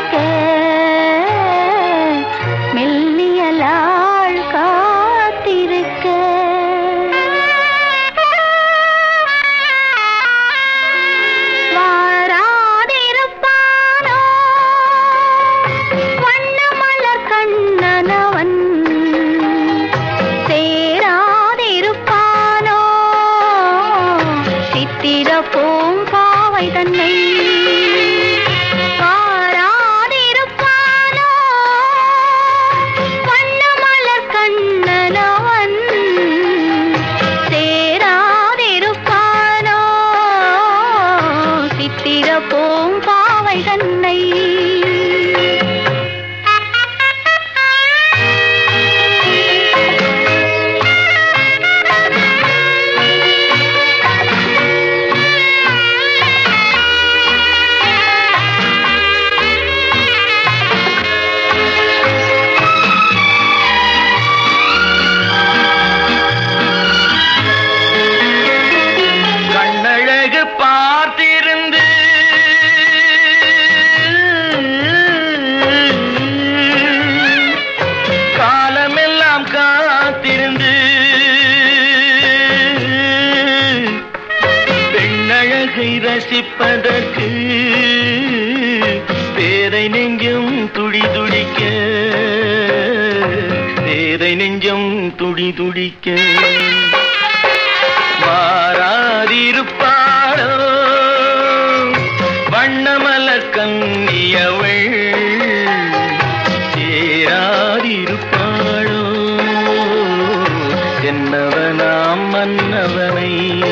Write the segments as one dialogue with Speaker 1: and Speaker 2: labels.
Speaker 1: சிரிக்க மெல்லியலாள் காத்திருக்க வாராதிருப்பானோ வண்ணமலர் கண்ணனவன் சேராதிருப்பானோ சித்திர பூம்பாவை தன்னை பூம்பாவை தன்னை
Speaker 2: கண்ணழகு பார்த்திருந்து காலமெல்லாம் காத்திருந்து பெண்ணழகை ரசிப்பதற்கு பேரை நெஞ்சம் துடி துடிக்க பேரை நெஞ்சம் துடி துடிக்க வாராதிருப்பாளோ வண்ணமலர் கண்ணியவள் சேராதிருப்பாளோ என்னவனாம் மன்னவனை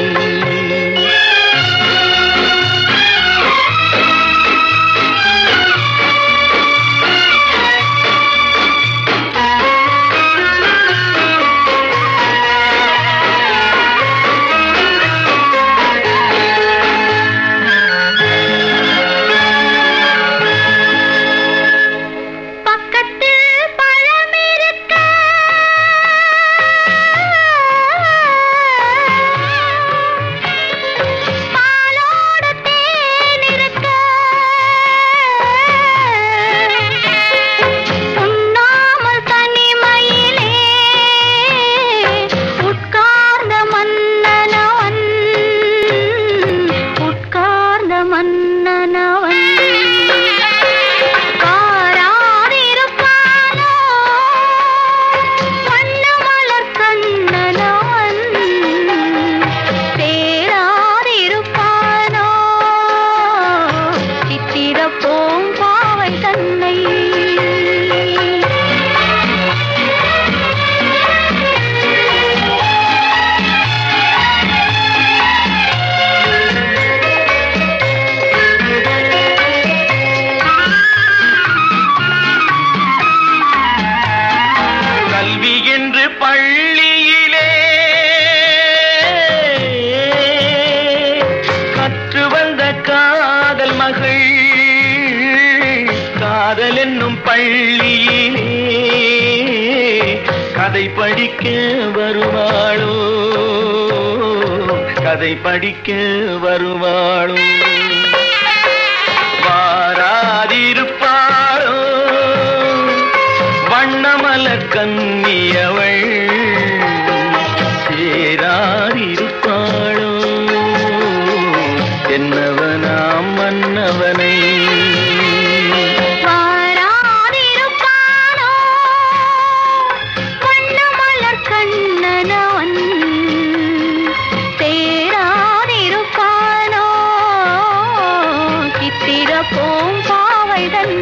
Speaker 2: பூம்பாவை தன்னை கல்வி என்று பள்ளியிலே கற்று வந்த காதல் மகள் காதல் என்னும் பள்ளியிலே கதை படிக்க வருவாளோ கதை படிக்க வருவாளோ வாராதிருப்பாளோ வண்ணமலர் கண்ணியவள் சேராதிருப்பாளோ என்னவனாம் மன்னவனை
Speaker 1: வாராதிருப்பானோ வண்ணமலர் கண்ணனவன் சேராதிருப்பானோ சித்திர பூம்பாவை தன்னை